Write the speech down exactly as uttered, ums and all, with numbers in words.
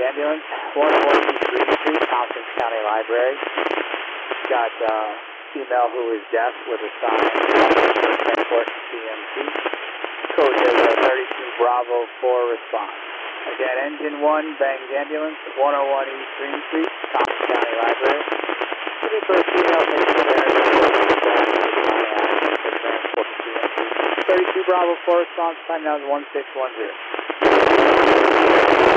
Ambulance, one oh one East Green Street, Tompkins County Library. Got uh, female who is deaf with a sign ten fourteen C M C. Code is thirty-two Bravo four response. Again, engine one, Bangs Ambulance, one oh one East Green Street, Tompkins County Library. Looking for a female patient there with a sign for transport to C M C. thirty-two Bravo four response, time now is one six one zero.